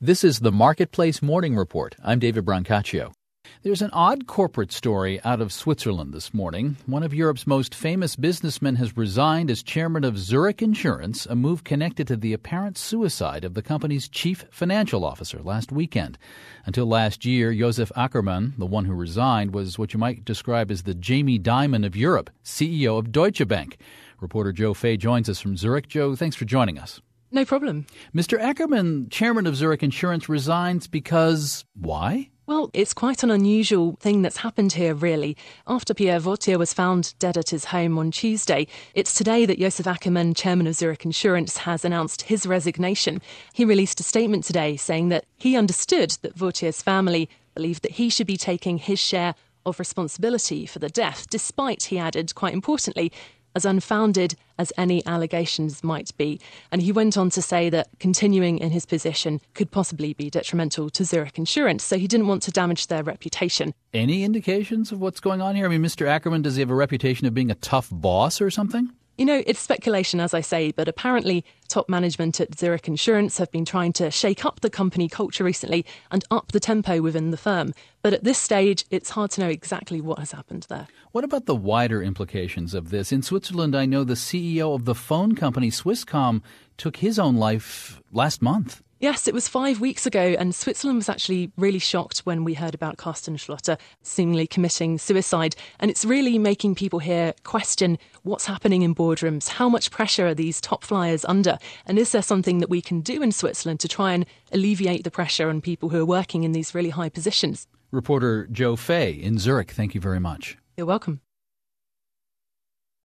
This is the Marketplace Morning Report. I'm David Brancaccio. There's an odd corporate story out of Switzerland this morning. One of Europe's most famous businessmen has resigned as chairman of Zurich Insurance, a move connected to the apparent suicide of the company's chief financial officer last weekend. Until last year, Josef Ackermann, the one who resigned, was what you might describe as the Jamie Dimon of Europe, CEO of Deutsche Bank. Reporter Joe Fay joins us from Zurich. Joe, thanks for joining us. No problem. Mr. Ackermann, chairman of Zurich Insurance, resigns because why? Well, it's quite an unusual thing that's happened here, really. After Pierre Vautier was found dead at his home on Tuesday, it's today that Josef Ackermann, chairman of Zurich Insurance, has announced his resignation. He released a statement today saying that he understood that Vautier's family believed that he should be taking his share of responsibility for the death, despite, he added, quite importantly, as unfounded as any allegations might be. And he went on to say that continuing in his position could possibly be detrimental to Zurich Insurance, so he didn't want to damage their reputation. Any indications of what's going on here? I mean, Mr. Ackermann, does he have a reputation of being a tough boss or something? You know, it's speculation, as I say, but apparently top management at Zurich Insurance have been trying to shake up the company culture recently and up the tempo within the firm. But at this stage, it's hard to know exactly what has happened there. What about the wider implications of this? In Switzerland, I know the CEO of the phone company Swisscom took his own life last month. Yes, it was 5 weeks ago, and Switzerland was actually really shocked when we heard about Carsten Schlotter seemingly committing suicide. And it's really making people here question what's happening in boardrooms. How much pressure are these top flyers under? And is there something that we can do in Switzerland to try and alleviate the pressure on people who are working in these really high positions? Reporter Joe Fay in Zurich, thank you very much. You're welcome.